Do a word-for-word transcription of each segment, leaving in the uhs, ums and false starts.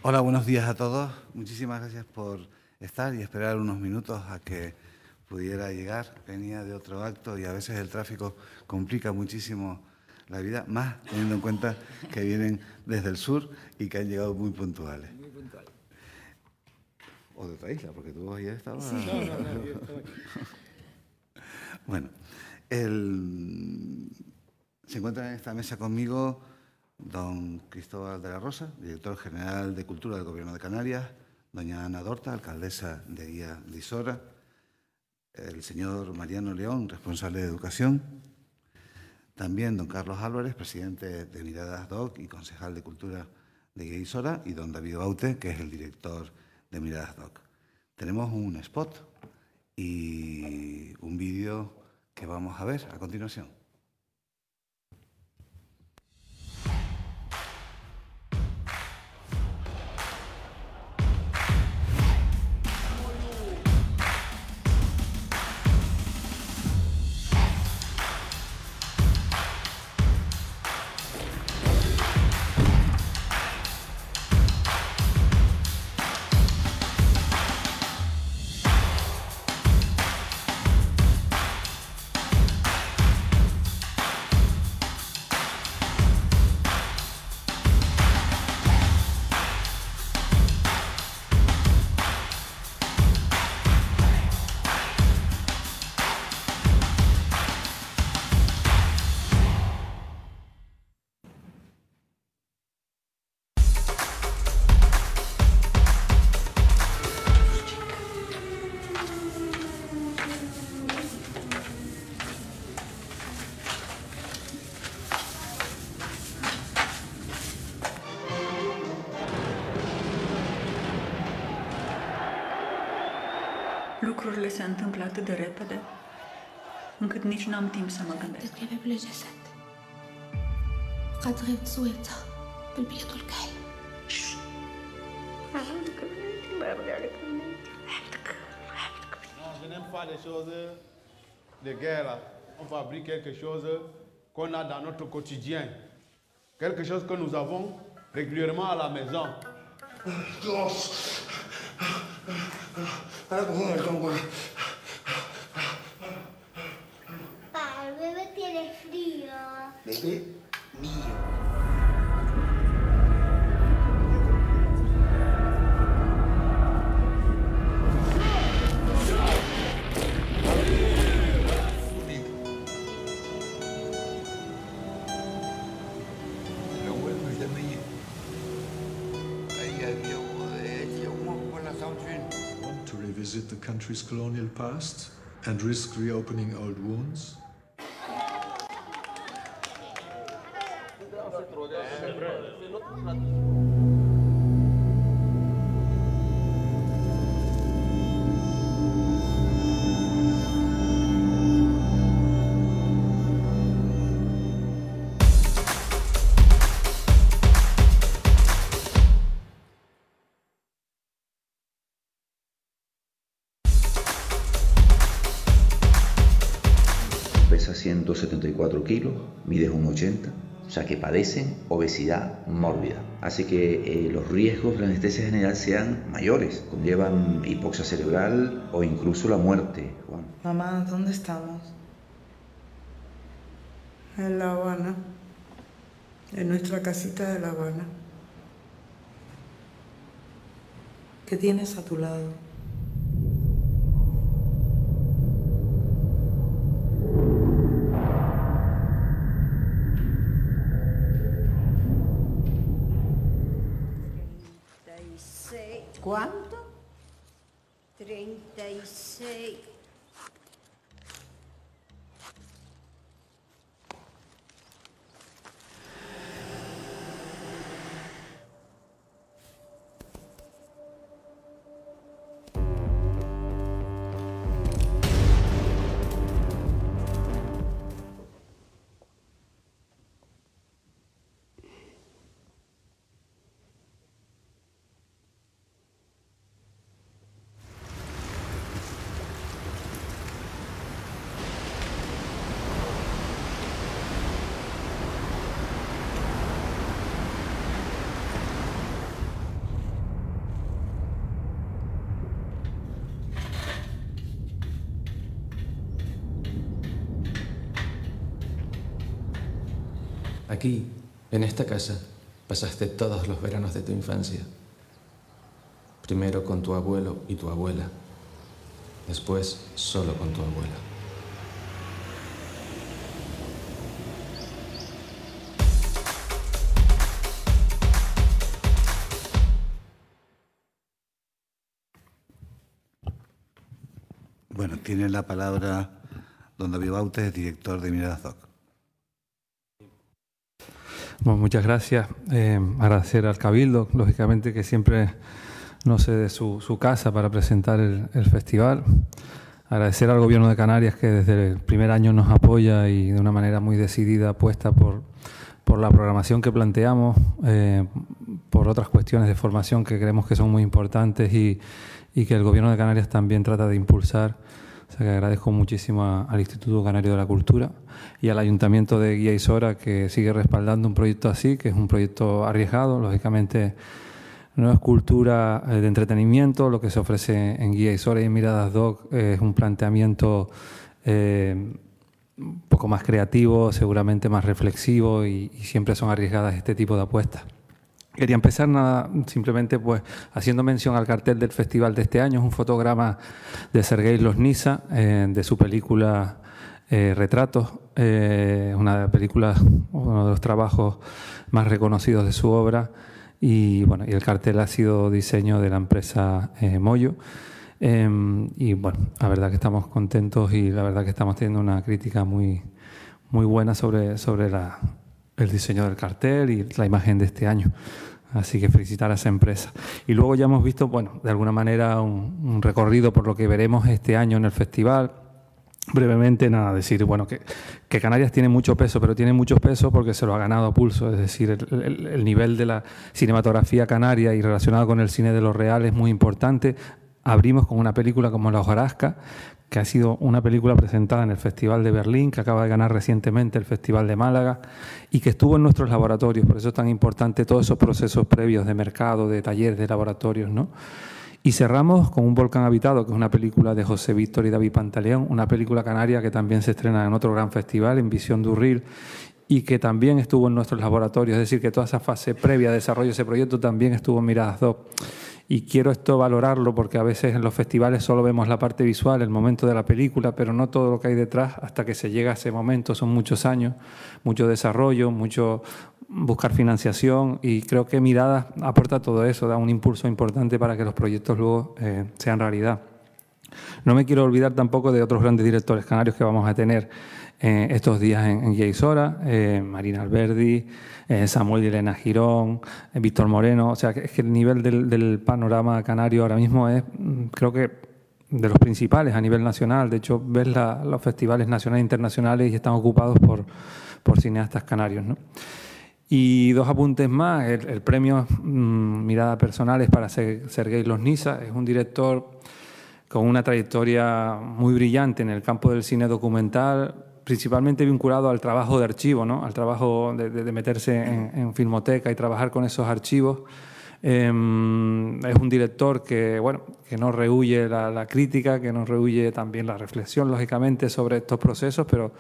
Hola, buenos días a todos. Muchísimas gracias por estar y esperar unos minutos a que pudiera llegar. Venía de otro acto y a veces el tráfico complica muchísimo la vida, más teniendo en cuenta que vienen desde el sur y que han llegado muy puntuales. Muy puntuales. O de otra isla, porque tú ayer estabas... Sí. No, no, no, yo estaba aquí. Bueno, el... se encuentra en esta mesa conmigo don Cristóbal de la Rosa, director general de Cultura del Gobierno de Canarias, doña Ana Dorta, alcaldesa de Guía de Isora, el señor Mariano León, responsable de Educación, también don Carlos Álvarez, presidente de Miradas Doc y concejal de Cultura de Guía de Isora, y don David Baute, que es el director de Miradas Doc. Tenemos un spot y un vídeo que vamos a ver a continuación. Lucrurile se întâmplă atât de repede, încât nici n-am timp să mă gândesc. تقريبا بلا جسد قد غير تصويرتها بالبيض والكحل. حمدك بنتي، الله يرضي عليك بنتي. حمدك حمدك. Je n'aime pas les choses de guerre là. On fabrique quelque chose qu'on a dans notre quotidien. Quelque chose que nous avons régulièrement à la maison. Papá, el bebé tiene frío. Bebé mío. To revisit the country's colonial past and risk reopening old wounds? Pesa ciento setenta y cuatro kilos, mide uno ochenta, o sea que padecen obesidad mórbida. Así que eh, los riesgos de la anestesia general sean mayores, conllevan hipoxia cerebral o incluso la muerte, Juan. Mamá, ¿dónde estamos? En La Habana, en nuestra casita de La Habana. ¿Qué tienes a tu lado? ¿Cuánto? Treinta y seis. Aquí, en esta casa, pasaste todos los veranos de tu infancia. Primero con tu abuelo y tu abuela. Después solo con tu abuela. Bueno, tiene la palabra don David Bautes, director de Miradas Doc. Bueno, muchas gracias. Eh, agradecer al Cabildo, lógicamente, que siempre nos cede su, su casa para presentar el, el festival. Agradecer al Gobierno de Canarias, que desde el primer año nos apoya y de una manera muy decidida apuesta por, por la programación que planteamos, eh, por otras cuestiones de formación que creemos que son muy importantes y, y que el Gobierno de Canarias también trata de impulsar. O sea que agradezco muchísimo a, al Instituto Canario de la Cultura y al Ayuntamiento de Guía y Sora, que sigue respaldando un proyecto así, que es un proyecto arriesgado. Lógicamente no es cultura de entretenimiento, lo que se ofrece en Guía y Sora y en Miradas Doc es un planteamiento eh, un poco más creativo, seguramente más reflexivo y, y siempre son arriesgadas este tipo de apuestas. Quería empezar nada, simplemente pues haciendo mención al cartel del festival de este año. Es un fotograma de Sergei Loznitsa, eh, de su película eh, Retratos, eh, una película, uno de los trabajos más reconocidos de su obra. Y bueno, y el cartel ha sido diseño de la empresa eh, Moyo. Eh, y bueno, la verdad que estamos contentos y la verdad que estamos teniendo una crítica muy, muy buena sobre, sobre la, el diseño del cartel y la imagen de este año. Así que felicitar a esa empresa. Y luego ya hemos visto, bueno, de alguna manera un, un recorrido por lo que veremos este año en el festival. Brevemente, nada, decir, bueno, que, que Canarias tiene mucho peso, pero tiene mucho peso porque se lo ha ganado a pulso. Es decir, el, el, el nivel de la cinematografía canaria y relacionado con el cine de lo real es muy importante. Abrimos con una película como La hojarasca, que ha sido una película presentada en el Festival de Berlín, que acaba de ganar recientemente el Festival de Málaga y que estuvo en nuestros laboratorios. Por eso es tan importante todos esos procesos previos de mercado, de talleres, de laboratorios, ¿no? Y cerramos con Un volcán habitado, que es una película de José Víctor y David Pantaleón, una película canaria que también se estrena en otro gran festival, en Visión de Urril, y que también estuvo en nuestros laboratorios. Es decir, que toda esa fase previa de desarrollo de ese proyecto también estuvo en Miradas Doc. Y quiero esto valorarlo porque a veces en los festivales solo vemos la parte visual, el momento de la película, pero no todo lo que hay detrás hasta que se llega a ese momento. Son muchos años, mucho desarrollo, mucho buscar financiación y creo que Miradas aporta todo eso, da un impulso importante para que los proyectos luego eh, sean realidad. No me quiero olvidar tampoco de otros grandes directores canarios que vamos a tener eh, estos días en, en Guía y Sora, eh, Marina Alberdi, eh, Samuel y Elena Girón, eh, Víctor Moreno. O sea, que es que el nivel del, del panorama canario ahora mismo es, creo que, de los principales a nivel nacional. De hecho, ves la, los festivales nacionales e internacionales y están ocupados por, por cineastas canarios, ¿no? Y dos apuntes más. El, el premio mmm, Mirada Personal es para Sergei Loznitsa. Es un director con una trayectoria muy brillante en el campo del cine documental, principalmente vinculado al trabajo de archivo, ¿no? Al trabajo de, de, de meterse en, en filmoteca y trabajar con esos archivos. Eh, es un director que, bueno, que no rehúye la, la crítica, que no rehúye también la reflexión, lógicamente, sobre estos procesos, pero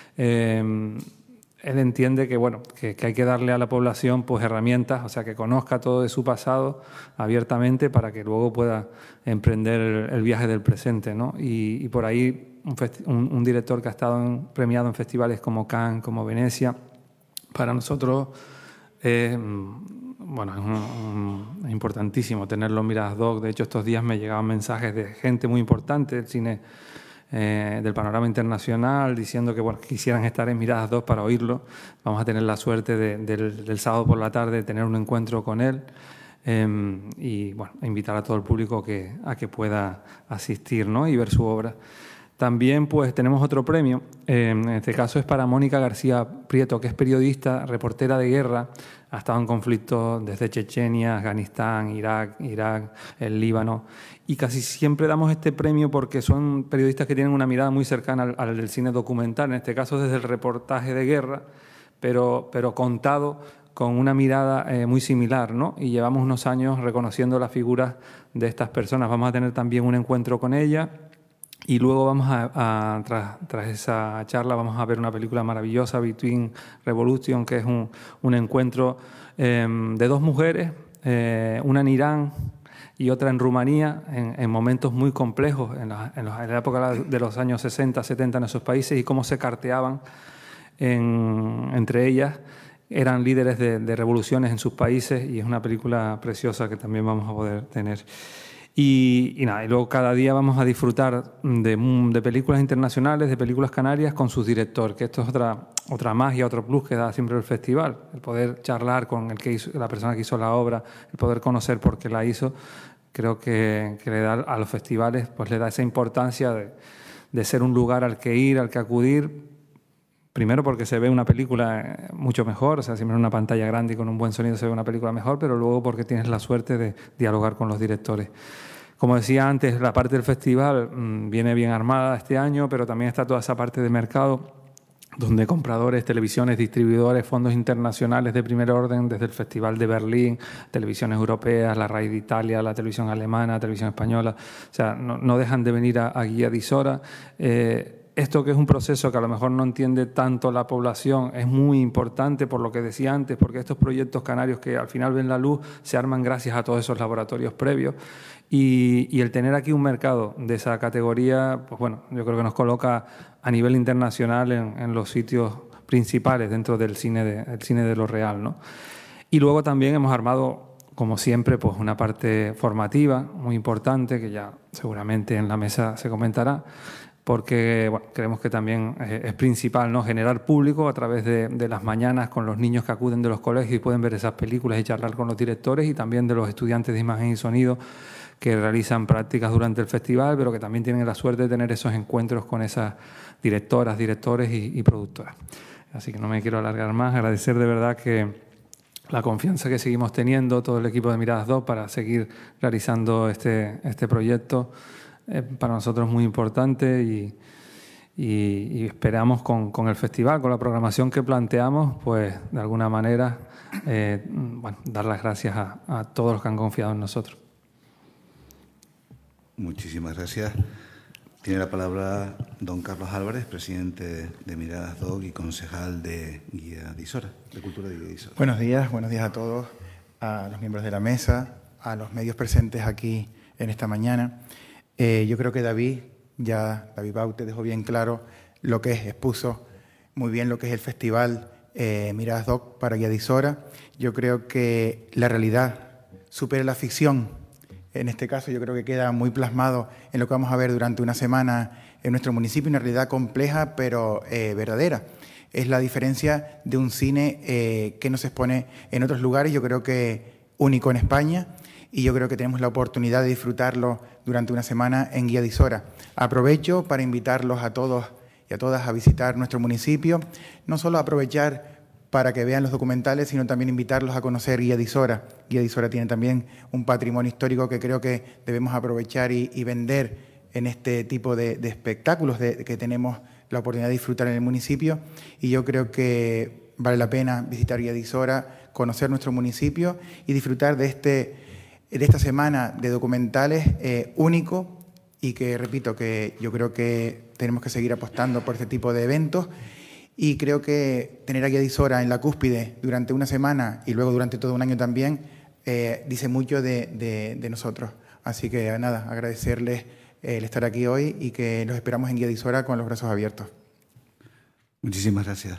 eh, él entiende que, bueno, que, que hay que darle a la población pues, herramientas, o sea, que conozca todo de su pasado abiertamente para que luego pueda emprender el, el viaje del presente, ¿no? Y, y por ahí un, un, un director que ha estado en, premiado en festivales como Cannes, como Venecia, para nosotros eh, bueno, es, un, un, es importantísimo tenerlo en Miradas Doc. De hecho, estos días me llegaban mensajes de gente muy importante del cine, Eh, del panorama internacional, diciendo que bueno, quisieran estar en Miradas Doc para oírlo. Vamos a tener la suerte de, del, del sábado por la tarde de tener un encuentro con él eh, y bueno, invitar a todo el público que, a que pueda asistir, ¿no? Y ver su obra. También pues tenemos otro premio, eh, en este caso es para Mónica García Prieto, que es periodista, reportera de guerra, ha estado en conflictos desde Chechenia, Afganistán, Irak, Irak, el Líbano, y casi siempre damos este premio porque son periodistas que tienen una mirada muy cercana al, al del cine documental, en este caso desde el reportaje de guerra, pero, pero contado con una mirada eh, muy similar, ¿no? Y llevamos unos años reconociendo las figuras de estas personas. Vamos a tener también un encuentro con ella Y luego vamos a, a tras, tras esa charla, vamos a ver una película maravillosa, Between Revolution, que es un, un encuentro eh, de dos mujeres, eh, una en Irán y otra en Rumanía, en, en momentos muy complejos, en la, en, la, en la época de los años sesenta, setenta en esos países, y cómo se carteaban en, entre ellas. Eran líderes de, de revoluciones en sus países, y es una película preciosa que también vamos a poder tener. Y, y nada, y luego cada día vamos a disfrutar de, de películas internacionales, de películas canarias con sus directores, que esto es otra, otra magia, otro plus que da siempre el festival, el poder charlar con el que hizo, la persona que hizo la obra, el poder conocer por qué la hizo, creo que, que le da a los festivales, pues le da esa importancia de, de ser un lugar al que ir, al que acudir. Primero porque se ve una película mucho mejor, o sea, siempre en una pantalla grande y con un buen sonido se ve una película mejor, pero luego porque tienes la suerte de dialogar con los directores. Como decía antes, la parte del festival mmm, viene bien armada este año, pero también está toda esa parte de mercado, donde compradores, televisiones, distribuidores, fondos internacionales de primer orden, desde el Festival de Berlín, televisiones europeas, la RAI de Italia, la televisión alemana, la televisión española, o sea, no, no dejan de venir a, a Guía d'Isora. Eh, Esto, que es un proceso que a lo mejor no entiende tanto la población, es muy importante por lo que decía antes, porque estos proyectos canarios que al final ven la luz se arman gracias a todos esos laboratorios previos, y, y el tener aquí un mercado de esa categoría, pues bueno, yo creo que nos coloca a nivel internacional en, en los sitios principales dentro del cine de, el cine de lo real, ¿no? Y luego también hemos armado, como siempre, pues una parte formativa muy importante, que ya seguramente en la mesa se comentará, porque bueno, creemos que también es principal, ¿no?, generar público a través de, de las mañanas con los niños que acuden de los colegios y pueden ver esas películas y charlar con los directores, y también de los estudiantes de imagen y sonido que realizan prácticas durante el festival, pero que también tienen la suerte de tener esos encuentros con esas directoras, directores y, y productoras. Así que no me quiero alargar más, agradecer de verdad que la confianza que seguimos teniendo todo el equipo de Miradas dos para seguir realizando este, este proyecto. Eh, para nosotros es muy importante, y, y, y esperamos con, con el festival, con la programación que planteamos, pues de alguna manera eh, bueno, dar las gracias a, a todos los que han confiado en nosotros. Muchísimas gracias. Tiene la palabra don Carlos Álvarez, presidente de Miradas dos y concejal de Guía d'Isora, de Cultura de Guía d'Isora. Buenos días, buenos días a todos, a los miembros de la mesa, a los medios presentes aquí en esta mañana. Eh, yo creo que David, ya David Baute dejó bien claro lo que es, expuso muy bien lo que es el festival eh, Miradas dos para Guía d'Isora. Yo creo que la realidad supera la ficción. En este caso yo creo que queda muy plasmado en lo que vamos a ver durante una semana en nuestro municipio, una realidad compleja pero eh, verdadera. Es la diferencia de un cine eh, que no se expone en otros lugares, yo creo que único en España, y yo creo que tenemos la oportunidad de disfrutarlo durante una semana en Guía d'Isora. Aprovecho para invitarlos a todos y a todas a visitar nuestro municipio, no solo aprovechar para que vean los documentales, sino también invitarlos a conocer Guía d'Isora. Guía d'Isora tiene también un patrimonio histórico que creo que debemos aprovechar y, y vender en este tipo de, de espectáculos de, que tenemos la oportunidad de disfrutar en el municipio, y yo creo que vale la pena visitar Guía d'Isora, conocer nuestro municipio y disfrutar de, este, de esta semana de documentales eh, único, y que, repito, que yo creo que tenemos que seguir apostando por este tipo de eventos. Y creo que tener a Guía d'Isora en la cúspide durante una semana y luego durante todo un año también eh, dice mucho de, de, de nosotros. Así que nada, agradecerles eh, el estar aquí hoy y que los esperamos en Guía d'Isora con los brazos abiertos. Muchísimas gracias.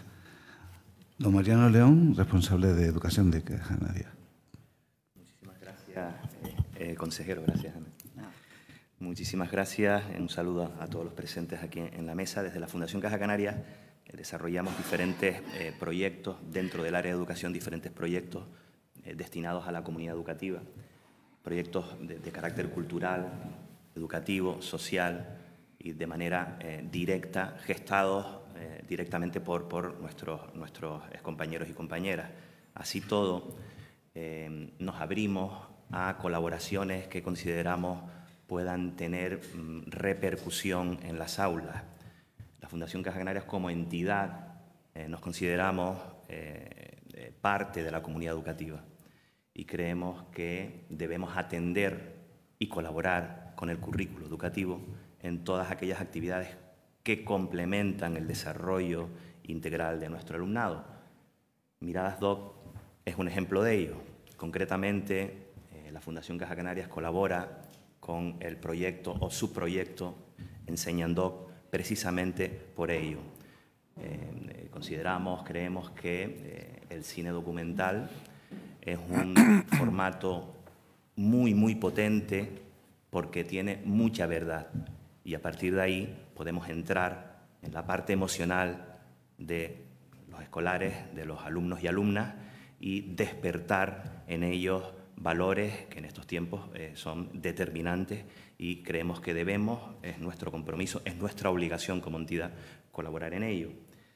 Don Mariano León, responsable de Educación de Caja Canaria. Muchísimas gracias, eh, eh, consejero, gracias. Muchísimas gracias. Un saludo a todos los presentes aquí en la mesa. Desde la Fundación Caja Canaria desarrollamos diferentes eh, proyectos dentro del área de educación, diferentes proyectos eh, destinados a la comunidad educativa, proyectos de, de carácter cultural, educativo, social y de manera eh, directa, gestados eh, directamente por, por nuestros, nuestros compañeros y compañeras. Así todo, eh, nos abrimos a colaboraciones que consideramos puedan tener mm, repercusión en las aulas. La Fundación Caja Canaria como entidad eh, nos consideramos eh, eh, parte de la comunidad educativa y creemos que debemos atender y colaborar con el currículo educativo en todas aquellas actividades que complementan el desarrollo integral de nuestro alumnado. Miradas Doc es un ejemplo de ello. Concretamente, eh, la Fundación Caja Canarias colabora con el proyecto o subproyecto Enseñan Doc precisamente por ello. Eh, consideramos, creemos que eh, el cine documental es un formato muy, muy potente porque tiene mucha verdad y a partir de ahí podemos entrar en la parte emocional de los escolares, de los alumnos y alumnas y despertar en ellos valores que en estos tiempos eh, son determinantes y creemos que debemos, es nuestro compromiso, es nuestra obligación como entidad colaborar en ello.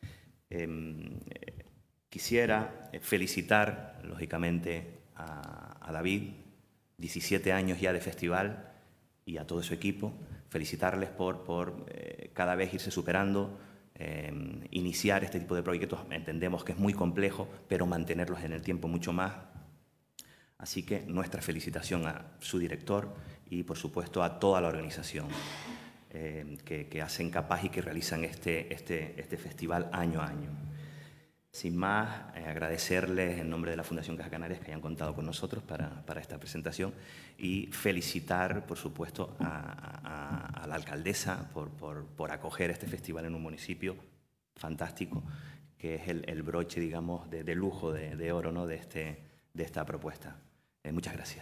Eh, quisiera felicitar, lógicamente, a, a David, diecisiete años ya de festival, y a todo su equipo, felicitarles por, por eh, cada vez irse superando, eh, iniciar este tipo de proyectos. Entendemos que es muy complejo, pero mantenerlos en el tiempo mucho más. Así que nuestra felicitación a su director y, por supuesto, a toda la organización eh, que, que hacen capaz y que realizan este, este, este festival año a año. Sin más, eh, agradecerles en nombre de la Fundación Caja Canarias que hayan contado con nosotros para, para esta presentación y felicitar, por supuesto, a, a, a la alcaldesa por, por, por acoger este festival en un municipio fantástico, que es el, el broche, digamos, de, de lujo, de, de oro, ¿no?, de, este, de esta propuesta. Eh, muchas gracias.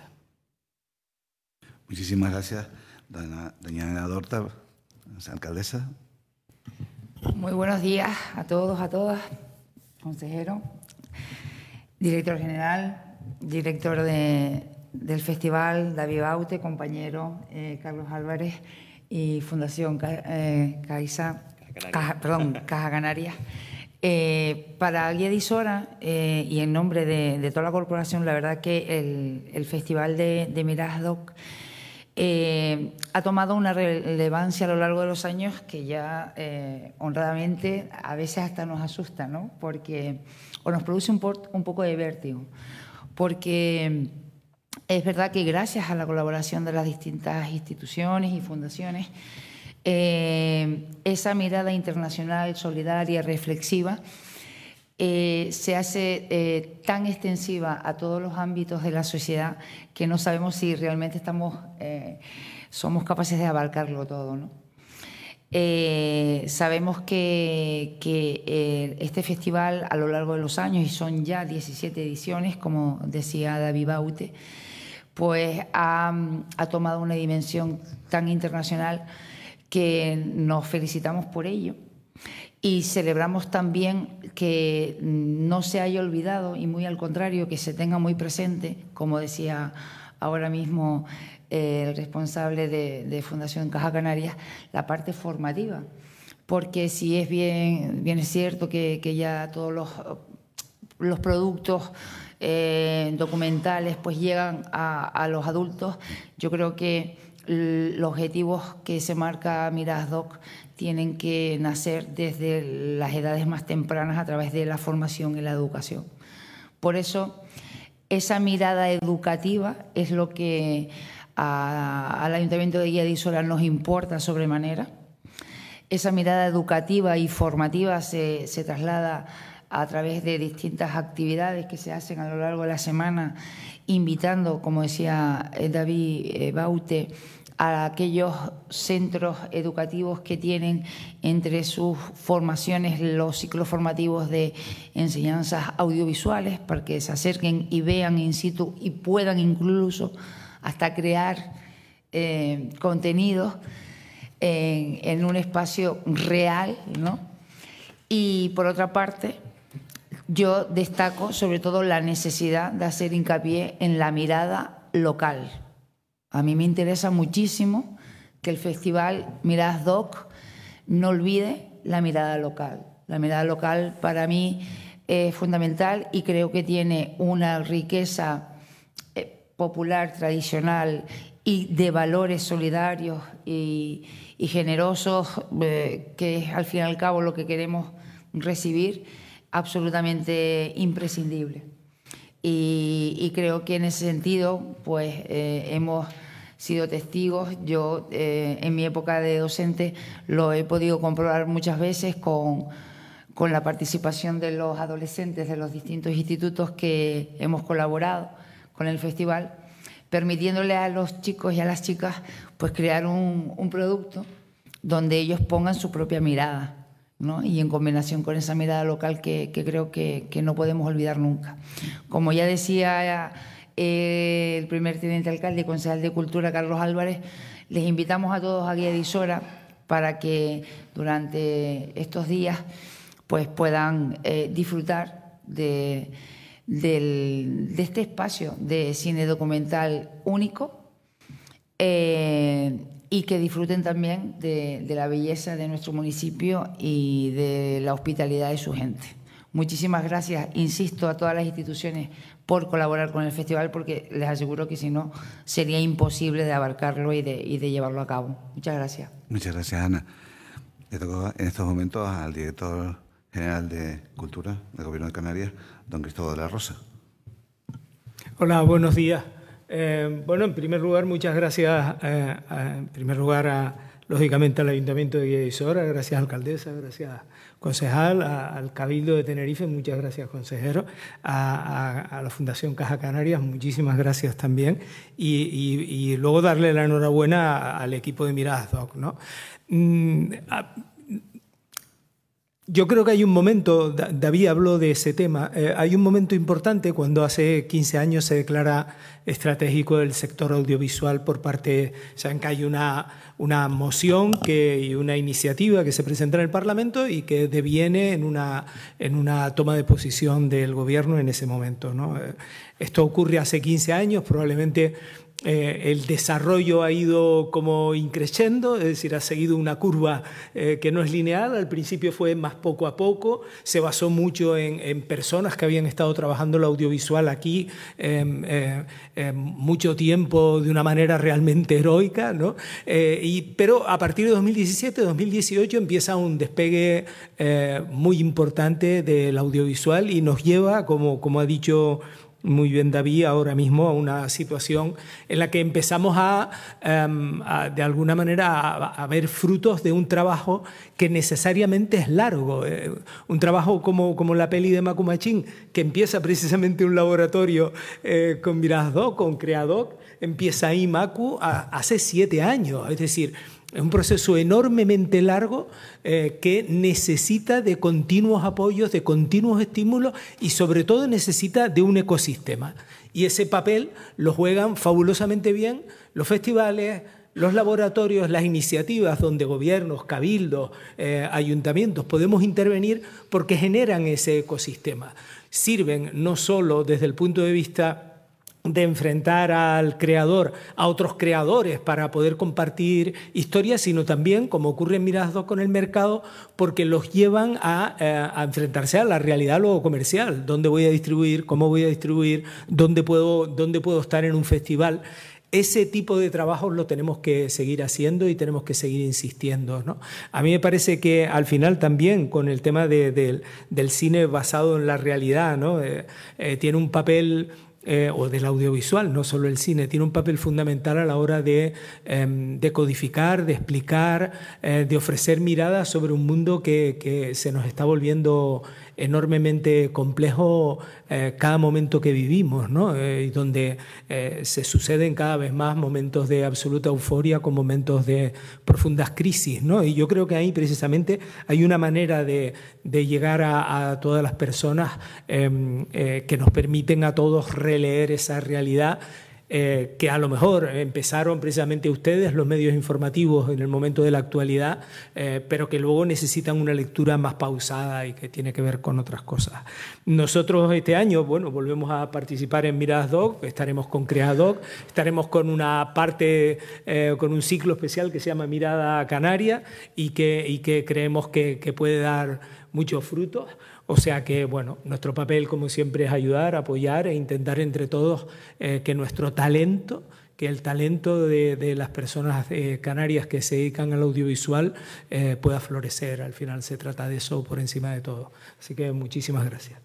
Muchísimas gracias, doña, doña Ana Dorta, alcaldesa. Muy buenos días a todos, a todas. Consejero, director general, director de, del festival, David Baute, compañero eh, Carlos Álvarez y Fundación eh, Caixa, Caja, perdón, Caja Canarias. Eh, para Guía Disora eh, y en nombre de, de toda la corporación, la verdad que el, el Festival de, de Miradas Doc eh, ha tomado una relevancia a lo largo de los años que ya eh, honradamente a veces hasta nos asusta, ¿no? Porque, o nos produce un, por, un poco de vértigo, porque es verdad que gracias a la colaboración de las distintas instituciones y fundaciones, eh, esa mirada internacional, solidaria, reflexiva, Eh, se hace eh, tan extensiva a todos los ámbitos de la sociedad que no sabemos si realmente estamos, eh, somos capaces de abarcarlo todo, ¿no? Eh, sabemos que, que eh, este festival a lo largo de los años, y son ya diecisiete ediciones, como decía David Baute, pues ha, ha tomado una dimensión tan internacional que nos felicitamos por ello. Y celebramos también que no se haya olvidado, y muy al contrario, que se tenga muy presente, como decía ahora mismo eh, el responsable de, de Fundación Caja Canarias, la parte formativa. Porque si es bien, bien es cierto que, que ya todos los, los productos eh, documentales pues llegan a, a los adultos, yo creo que los objetivos que se marca Miradas Doc tienen que nacer desde las edades más tempranas a través de la formación y la educación. Por eso, esa mirada educativa es lo que a, al Ayuntamiento de Guía de Isora nos importa sobremanera. Esa mirada educativa y formativa se, se traslada a través de distintas actividades que se hacen a lo largo de la semana, invitando, como decía David Baute, a aquellos centros educativos que tienen entre sus formaciones los ciclos formativos de enseñanzas audiovisuales para que se acerquen y vean in situ y puedan incluso hasta crear eh, contenidos en, en un espacio real, ¿no? Y por otra parte, yo destaco sobre todo la necesidad de hacer hincapié en la mirada local. A mí me interesa muchísimo que el festival Miradas Doc no olvide la mirada local. La mirada local para mí es fundamental y creo que tiene una riqueza popular, tradicional y de valores solidarios y, y generosos, eh, que es al fin y al cabo lo que queremos recibir, absolutamente imprescindible. Y, y creo que en ese sentido pues eh, hemos sido testigos. Yo, eh, en mi época de docente, lo he podido comprobar muchas veces con, con la participación de los adolescentes de los distintos institutos que hemos colaborado con el festival, permitiéndole a los chicos y a las chicas pues crear un, un producto donde ellos pongan su propia mirada, ¿no? Y en combinación con esa mirada local que, que creo que, que no podemos olvidar nunca. Como ya decía eh, el primer teniente alcalde y concejal de Cultura, Carlos Álvarez, les invitamos a todos aquí a Edisora para que durante estos días pues, puedan eh, disfrutar de, del, de este espacio de cine documental único, eh, y que disfruten también de, de la belleza de nuestro municipio y de la hospitalidad de su gente. Muchísimas gracias, insisto, a todas las instituciones por colaborar con el festival, porque les aseguro que si no sería imposible de abarcarlo y de, y de llevarlo a cabo. Muchas gracias. Muchas gracias, Ana. Le toco en estos momentos al director general de Cultura del Gobierno de Canarias, don Cristóbal de la Rosa. Hola, buenos días. Eh, bueno, en primer lugar, muchas gracias, eh, a, en primer lugar, a, lógicamente, al Ayuntamiento de Edisora, gracias alcaldesa, gracias concejal, a, al Cabildo de Tenerife, muchas gracias consejero, a, a, a la Fundación Caja Canarias, muchísimas gracias también, y, y, y luego darle la enhorabuena a, al equipo de Miradas Doc, ¿no? Mm, a, Yo creo que hay un momento, David habló de ese tema, eh, hay un momento importante cuando hace quince años se declara estratégico el sector audiovisual por parte, saben que hay una, una moción que, y una iniciativa que se presenta en el Parlamento y que deviene en una, en una toma de posición del Gobierno en ese momento, ¿no? Eh, esto ocurre hace quince años, probablemente Eh, el desarrollo ha ido como increciendo, es decir, ha seguido una curva eh, que no es lineal. Al principio fue más poco a poco, se basó mucho en, en personas que habían estado trabajando el audiovisual aquí eh, eh, eh, mucho tiempo de una manera realmente heroica, ¿no? Eh, y, pero a partir de dos mil diecisiete, dos mil dieciocho empieza un despegue eh, muy importante del audiovisual y nos lleva, como, como ha dicho muy bien David, ahora mismo a una situación en la que empezamos a, um, a de alguna manera, a, a ver frutos de un trabajo que necesariamente es largo. Eh, un trabajo como, como la peli de Macu Machín, que empieza precisamente un laboratorio eh, con Miradas Doc, con Creadoc, empieza ahí Macu a, hace siete años. Es decir, es un proceso enormemente largo eh, que necesita de continuos apoyos, de continuos estímulos y sobre todo necesita de un ecosistema. Y ese papel lo juegan fabulosamente bien los festivales, los laboratorios, las iniciativas donde gobiernos, cabildos, eh, ayuntamientos podemos intervenir porque generan ese ecosistema. Sirven no solo desde el punto de vista de enfrentar al creador, a otros creadores para poder compartir historias, sino también, como ocurre en Miradas Doc con el mercado, porque los llevan a, eh, a enfrentarse a la realidad luego comercial. ¿Dónde voy a distribuir? ¿Cómo voy a distribuir? ¿Dónde puedo, dónde puedo estar en un festival? Ese tipo de trabajos lo tenemos que seguir haciendo y tenemos que seguir insistiendo, ¿no? A mí me parece que al final también con el tema de, de, del cine basado en la realidad, ¿no? Eh, eh, tiene un papel... Eh, o del audiovisual, no solo el cine, tiene un papel fundamental a la hora de, eh, de codificar, de explicar, eh, de ofrecer miradas sobre un mundo que, que se nos está volviendo enormemente complejo eh, cada momento que vivimos, ¿no? Eh, y donde eh, se suceden cada vez más momentos de absoluta euforia con momentos de profundas crisis, ¿no? Y yo creo que ahí precisamente hay una manera de, de llegar a, a todas las personas eh, eh, que nos permiten a todos releer esa realidad. Eh, que a lo mejor empezaron precisamente ustedes, los medios informativos, en el momento de la actualidad, eh, pero que luego necesitan una lectura más pausada y que tiene que ver con otras cosas. Nosotros este año, bueno, volvemos a participar en Miradas Doc, estaremos con Creadoc, estaremos con una parte, eh, con un ciclo especial que se llama Mirada Canaria y que, y que creemos que, que puede dar muchos frutos. O sea que, bueno, nuestro papel, como siempre, es ayudar, apoyar e intentar entre todos eh, que nuestro talento, que el talento de, de las personas eh, canarias que se dedican al audiovisual eh, pueda florecer. Al final se trata de eso por encima de todo. Así que muchísimas gracias.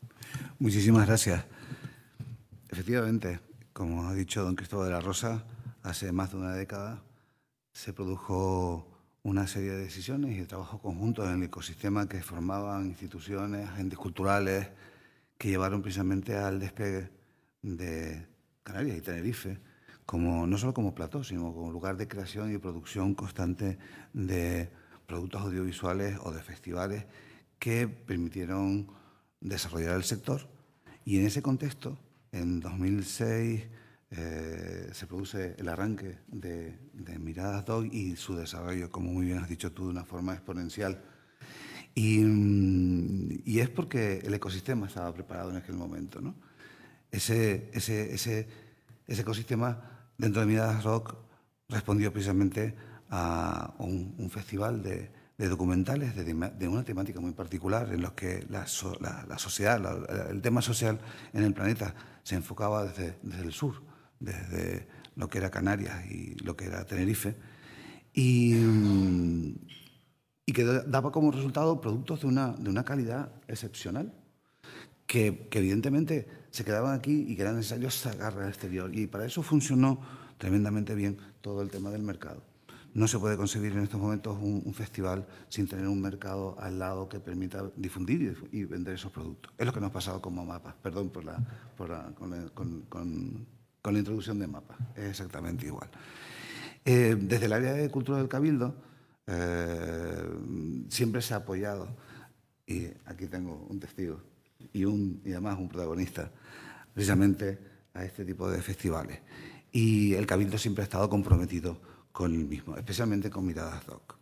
Muchísimas gracias. Efectivamente, como ha dicho don Cristóbal de la Rosa, hace más de una década, se produjo una serie de decisiones y de trabajo conjunto en el ecosistema que formaban instituciones, agentes culturales, que llevaron precisamente al despegue de Canarias y Tenerife, como, no solo como plató, sino como lugar de creación y producción constante de productos audiovisuales o de festivales que permitieron desarrollar el sector. Y en ese contexto, en dos mil seis, eh, se produce el arranque de, de Miradas Doc y su desarrollo, como muy bien has dicho tú, de una forma exponencial. Y, y es porque el ecosistema estaba preparado en aquel momento, ¿no? Ese, ese, ese, ese ecosistema dentro de Miradas Doc respondió precisamente a un, un festival de, de documentales de, de una temática muy particular en los que la, so, la, la sociedad, la, el tema social en el planeta se enfocaba desde, desde el sur, desde lo que era Canarias y lo que era Tenerife, y, y que daba como resultado productos de una, de una calidad excepcional, que, que evidentemente se quedaban aquí y que era necesario sacar al exterior. Y para eso funcionó tremendamente bien todo el tema del mercado. No se puede concebir en estos momentos un, un festival sin tener un mercado al lado que permita difundir y, y vender esos productos. Es lo que nos ha pasado con Mapas. Perdón por la, por la, con, la, con, con, con la introducción de Mapas. Es exactamente igual. Eh, desde el área de cultura del Cabildo eh, siempre se ha apoyado, y aquí tengo un testigo y, un, y además un protagonista, precisamente a este tipo de festivales. Y el Cabildo siempre ha estado comprometido con el mismo, especialmente con Miradas Doc.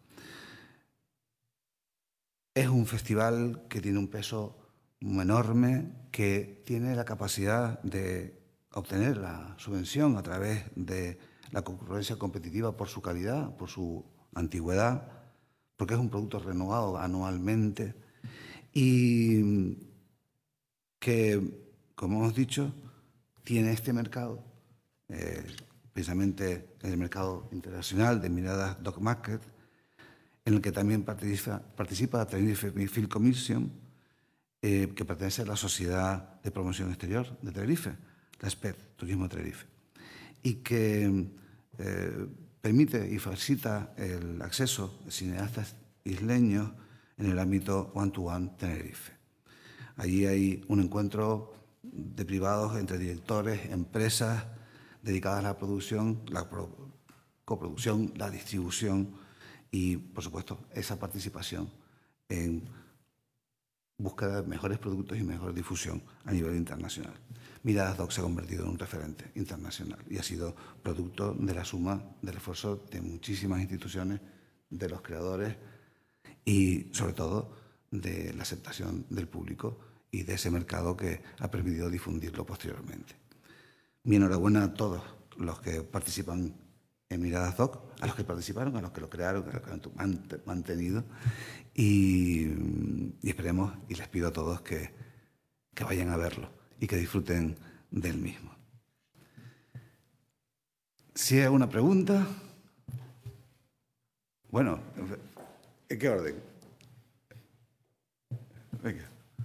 Es un festival que tiene un peso enorme, que tiene la capacidad de obtener la subvención a través de la concurrencia competitiva por su calidad, por su antigüedad, porque es un producto renovado anualmente y que, como hemos dicho, tiene este mercado, eh, precisamente en el mercado internacional de Miradas Doc Market, en el que también participa, participa la Tenerife Film Commission, eh, que pertenece a la Sociedad de Promoción Exterior de Tenerife, la S P E D, Turismo Tenerife, y que eh, permite y facilita el acceso de cineastas isleños en el ámbito one-to-one Tenerife. Allí hay un encuentro de privados entre directores, empresas dedicadas a la producción, la pro coproducción, la distribución y, por supuesto, esa participación en búsqueda de mejores productos y mejor difusión a nivel internacional. Miradas Doc se ha convertido en un referente internacional y ha sido producto de la suma del esfuerzo de muchísimas instituciones, de los creadores y, sobre todo, de la aceptación del público y de ese mercado que ha permitido difundirlo posteriormente. Mi enhorabuena a todos los que participan en Miradas Doc, a los que participaron, a los que lo crearon, a los que lo han mantenido y, y esperemos y les pido a todos que, que vayan a verlo y que disfruten del mismo. Si hay alguna pregunta, bueno, ¿en qué orden? Venga.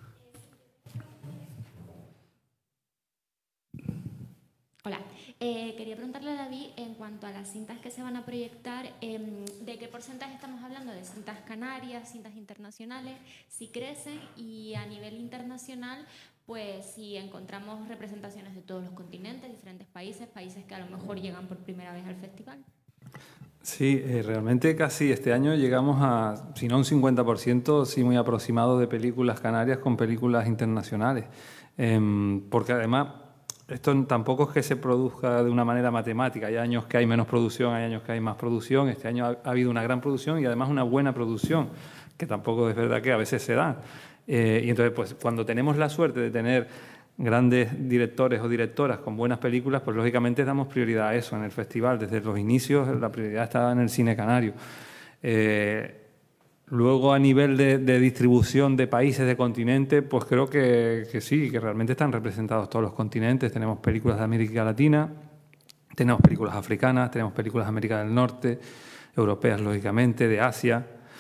Hola, eh, quería preguntarle a David en cuanto a las cintas que se van a proyectar, eh, ¿de qué porcentaje estamos hablando? ¿De cintas canarias, cintas internacionales? Si crecen y a nivel internacional, pues si encontramos representaciones de todos los continentes, diferentes países, países que a lo mejor llegan por primera vez al festival. Sí, eh, realmente casi este año llegamos a, si no un cincuenta por ciento, sí muy aproximado de películas canarias con películas internacionales, eh, porque además esto tampoco es que se produzca de una manera matemática. Hay años que hay menos producción, hay años que hay más producción. Este año ha, ha habido una gran producción y además una buena producción, que tampoco es verdad que a veces se da. Eh, y entonces, pues cuando tenemos la suerte de tener grandes directores o directoras con buenas películas, pues lógicamente damos prioridad a eso en el festival. Desde los inicios la prioridad estaba en el cine canario. Eh, Luego, a nivel de, de distribución de países, de continentes, pues creo que, que sí, que realmente están representados todos los continentes. Tenemos películas de América Latina, tenemos películas africanas, tenemos películas de América del Norte, europeas, lógicamente, de Asia.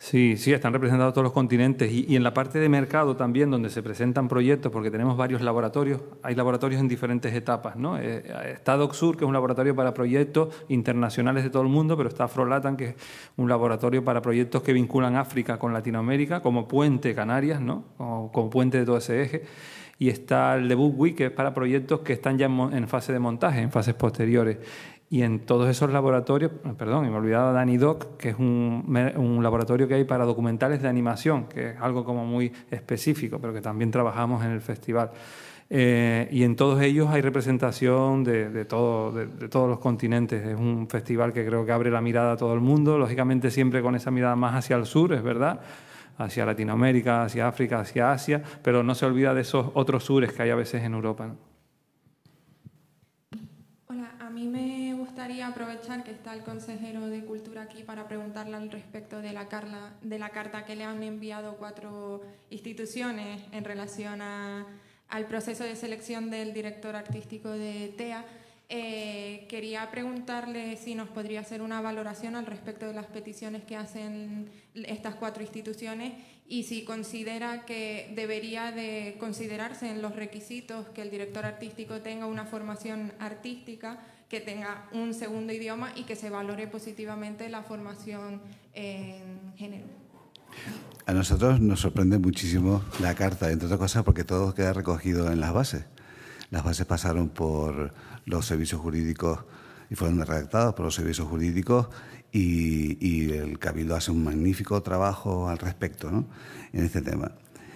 Sí, sí, están representados todos los continentes y, y en la parte de mercado también, donde se presentan proyectos, porque tenemos varios laboratorios, hay laboratorios en diferentes etapas, ¿no? Eh, está DocSur, que es un laboratorio para proyectos internacionales de todo el mundo, pero está Afrolatan, que es un laboratorio para proyectos que vinculan África con Latinoamérica, como puente Canarias, ¿no? Como, como puente de todo ese eje. Y está el de BookWeek, que es para proyectos que están ya en fase de montaje, en fases posteriores. Y en todos esos laboratorios, perdón, y me he olvidado de DaniDoc, que es un, un laboratorio que hay para documentales de animación, que es algo como muy específico, pero que también trabajamos en el festival. Eh, y en todos ellos hay representación de, de, todo, de, de todos los continentes. Es un festival que creo que abre la mirada a todo el mundo, lógicamente siempre con esa mirada más hacia el sur, es verdad, hacia Latinoamérica, hacia África, hacia Asia, pero no se olvida de esos otros sures que hay a veces en Europa, ¿no? Hola, a mí me gustaría aprovechar que está el consejero de Cultura aquí para preguntarle al respecto de la, carla, de la carta que le han enviado cuatro instituciones en relación a, al proceso de selección del director artístico de TEA. Eh, quería preguntarle si nos podría hacer una valoración al respecto de las peticiones que hacen estas cuatro instituciones y si considera que debería de considerarse en los requisitos que el director artístico tenga una formación artística, que tenga un segundo idioma y que se valore positivamente la formación en género. A nosotros nos sorprende muchísimo la carta, entre otras cosas porque todo queda recogido en las bases. Las bases pasaron por los servicios jurídicos y fueron redactadas por los servicios jurídicos y, y el Cabildo hace un magnífico trabajo al respecto, ¿no?, en este tema.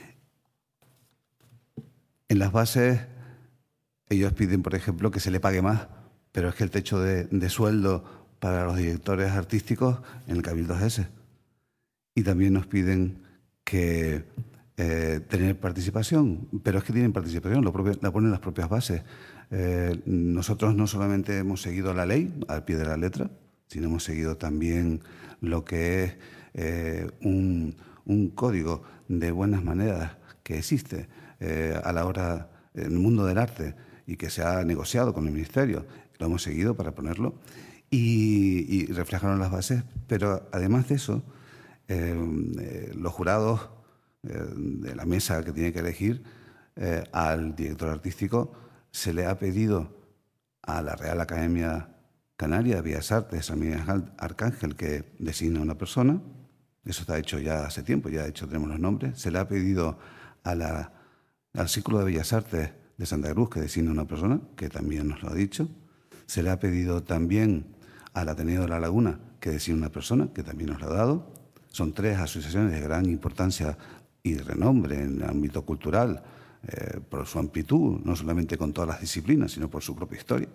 En las bases ellos piden, por ejemplo, que se le pague más, pero es que el techo de, de sueldo para los directores artísticos en el Cabildo es ese. Y también nos piden que eh, tener participación, pero es que tienen participación, lo propio, la ponen las propias bases. Eh, nosotros no solamente hemos seguido la ley al pie de la letra, sino hemos seguido también lo que es eh, un, un código de buenas maneras que existe eh, a la hora en el mundo del arte y que se ha negociado con el Ministerio. Lo hemos seguido para ponerlo y, y reflejaron las bases, pero además de eso, eh, eh, los jurados eh, de la mesa que tiene que elegir eh, al director artístico se le ha pedido a la Real Academia Canaria de Bellas Artes, San Miguel Arcángel, que designa a una persona. Eso está hecho ya hace tiempo, ya de hecho tenemos los nombres. Se le ha pedido a la, al Círculo de Bellas Artes de Santa Cruz que designa a una persona, que también nos lo ha dicho. Se le ha pedido también al Ateneo de La Laguna que designa una persona, que también nos lo ha dado. Son tres asociaciones de gran importancia y renombre en el ámbito cultural, eh, por su amplitud, no solamente con todas las disciplinas, sino por su propia historia.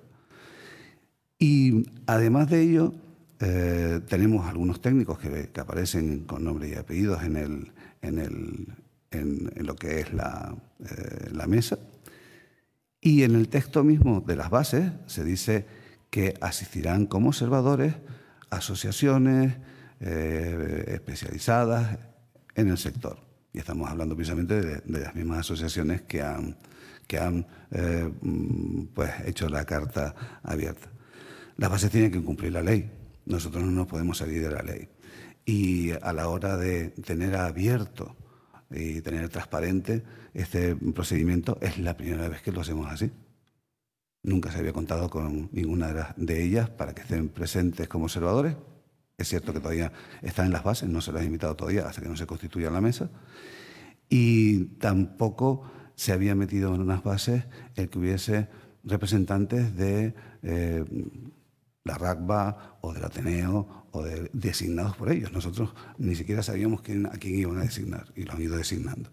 Y además de ello, eh, tenemos algunos técnicos que, que aparecen con nombre y apellidos en, el, en, el, en, en lo que es la, eh, la mesa. Y en el texto mismo de las bases se dice que asistirán como observadores asociaciones eh, especializadas en el sector. Y estamos hablando precisamente de, de las mismas asociaciones que han, que han eh, pues, hecho la carta abierta. Las bases tienen que cumplir la ley. Nosotros no nos podemos salir de la ley. Y a la hora de tener abierto y tener transparente este procedimiento, es la primera vez que lo hacemos así. Nunca se había contado con ninguna de ellas para que estén presentes como observadores. Es cierto que todavía están en las bases, no se las ha invitado todavía hasta que no se constituya la mesa. Y tampoco se había metido en unas bases el que hubiese representantes de eh, la RACBA o del Ateneo o de, designados por ellos. Nosotros ni siquiera sabíamos quién, a quién iban a designar y lo han ido designando.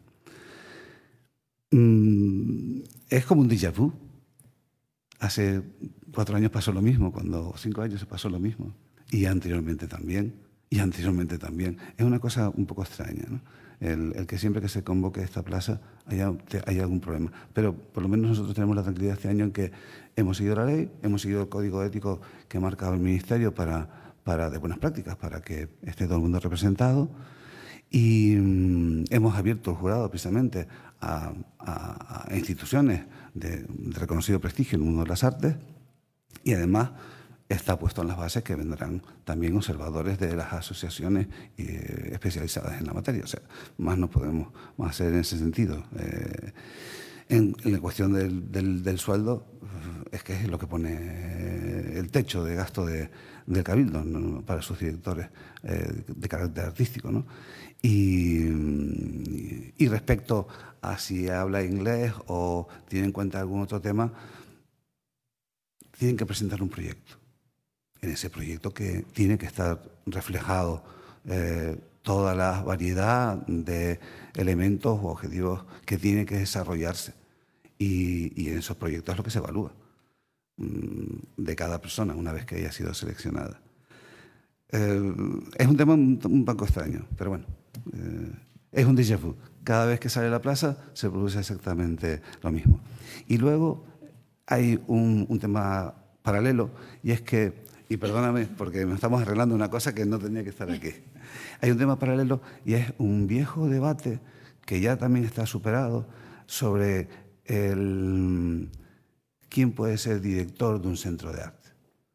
Mm, es como un déjà vu. Hace cuatro años pasó lo mismo, cuando cinco años se pasó lo mismo. Y anteriormente también, y anteriormente también. Es una cosa un poco extraña, ¿no? El, el que siempre que se convoque esta plaza haya, haya algún problema. Pero por lo menos nosotros tenemos la tranquilidad este año en que hemos seguido la ley, hemos seguido el código ético que ha marcado el Ministerio para, para, de buenas prácticas, para que esté todo el mundo representado. Y mmm, hemos abierto el jurado precisamente a, a, a instituciones de, de reconocido prestigio en el mundo de las artes y además está puesto en las bases que vendrán también observadores de las asociaciones eh, especializadas en la materia. O sea, más no podemos más hacer en ese sentido. Eh, en, en la cuestión del, del, del sueldo, es que es lo que pone el techo de gasto de, del Cabildo, ¿no?, para sus directores eh, de carácter artístico, ¿no? Y, y respecto a si habla inglés o tiene en cuenta algún otro tema, tienen que presentar un proyecto. En ese proyecto que tiene que estar reflejado eh, toda la variedad de elementos o objetivos que tiene que desarrollarse. Y, y en esos proyectos es lo que se evalúa mmm, de cada persona una vez que haya sido seleccionada. Eh, es un tema un, un poco extraño, pero bueno, eh, es un déjà vu. Cada vez que sale a la plaza se produce exactamente lo mismo. Y luego hay un, un tema paralelo, y es que, y perdóname porque nos estamos arreglando una cosa que no tenía que estar aquí, hay un tema paralelo y es un viejo debate que ya también está superado sobre el, quién puede ser director de un centro de arte.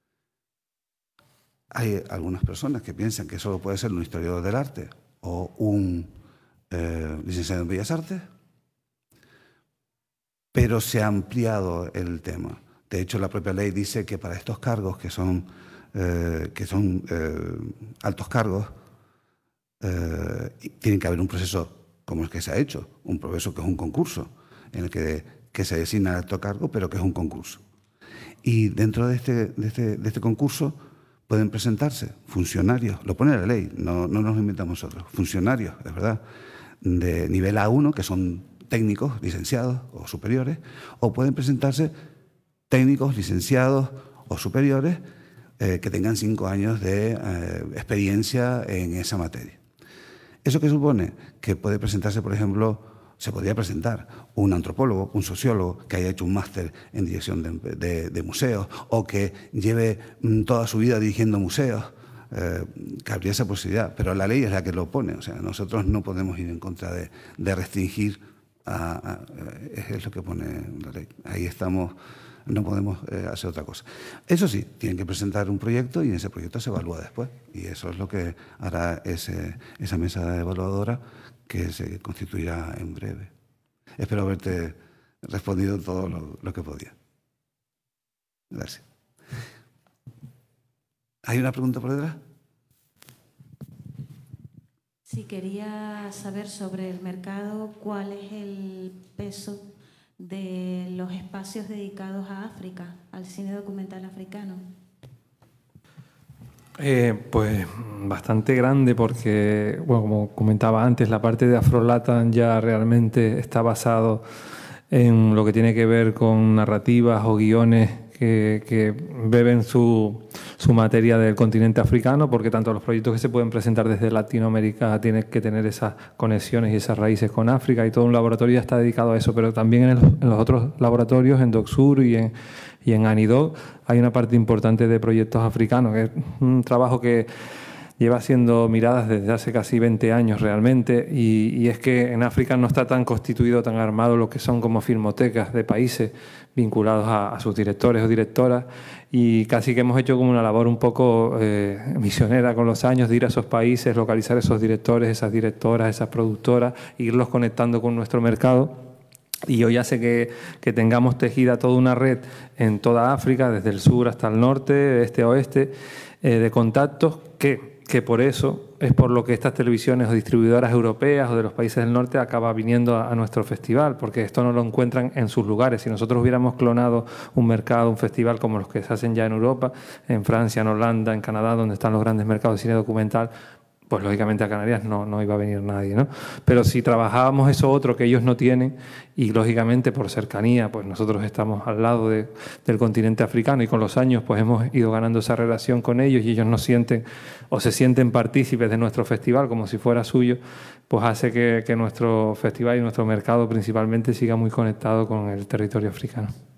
Hay algunas personas que piensan que solo puede ser un historiador del arte o un eh, licenciado en Bellas Artes, pero se ha ampliado el tema. De hecho, la propia ley dice que para estos cargos, que son, eh, que son eh, altos cargos, eh, tiene que haber un proceso como el que se ha hecho, un proceso que es un concurso, en el que, que se designa el alto cargo, pero que es un concurso. Y dentro de este, de este, de este concurso pueden presentarse funcionarios, lo pone la ley, no, no nos lo inventamos nosotros, funcionarios, es verdad, de nivel A uno, que son técnicos, licenciados o superiores, o pueden presentarse técnicos, licenciados o superiores eh, que tengan cinco años de eh, experiencia en esa materia. ¿Eso qué supone? Que puede presentarse, por ejemplo, se podría presentar un antropólogo, un sociólogo que haya hecho un máster en dirección de, de, de museos o que lleve toda su vida dirigiendo museos. Eh, cabría esa posibilidad, pero la ley es la que lo pone. O sea, nosotros no podemos ir en contra de, de restringir, a, a, a, es lo que pone la ley. Ahí estamos, no podemos eh, hacer otra cosa. Eso sí, tienen que presentar un proyecto y en ese proyecto se evalúa después. Y eso es lo que hará ese, esa mesa evaluadora que se constituirá en breve. Espero haberte respondido todo lo, lo que podía. Gracias. ¿Hay una pregunta por detrás? Sí, quería saber sobre el mercado, cuál es el peso de los espacios dedicados a África, al cine documental africano. Eh, pues bastante grande porque, bueno, como comentaba antes, la parte de Afrolatan ya realmente está basado en lo que tiene que ver con narrativas o guiones que, que beben su, su materia del continente africano, porque tanto los proyectos que se pueden presentar desde Latinoamérica tienen que tener esas conexiones y esas raíces con África, y todo un laboratorio ya está dedicado a eso, pero también en, el, en los otros laboratorios, en DocSur y en Y en ANIDOC hay una parte importante de proyectos africanos, que es un trabajo que lleva siendo miradas desde hace casi veinte años realmente, y, y es que en África no está tan constituido, tan armado lo que son como filmotecas de países vinculados a, a sus directores o directoras, y casi que hemos hecho como una labor un poco eh, misionera con los años de ir a esos países, localizar esos directores, esas directoras, esas productoras, e irlos conectando con nuestro mercado. Y hoy hace que, que tengamos tejida toda una red en toda África, desde el sur hasta el norte, este a oeste, eh, de contactos que, que por eso es por lo que estas televisiones o distribuidoras europeas o de los países del norte acaba viniendo a, a nuestro festival, porque esto no lo encuentran en sus lugares. Si nosotros hubiéramos clonado un mercado, un festival como los que se hacen ya en Europa, en Francia, en Holanda, en Canadá, donde están los grandes mercados de cine documental, pues lógicamente a Canarias no, no iba a venir nadie, ¿no? Pero si trabajábamos eso otro que ellos no tienen, y lógicamente por cercanía, pues nosotros estamos al lado de, del continente africano, y con los años pues hemos ido ganando esa relación con ellos, y ellos nos sienten o se sienten partícipes de nuestro festival como si fuera suyo, pues hace que, que nuestro festival y nuestro mercado principalmente siga muy conectado con el territorio africano.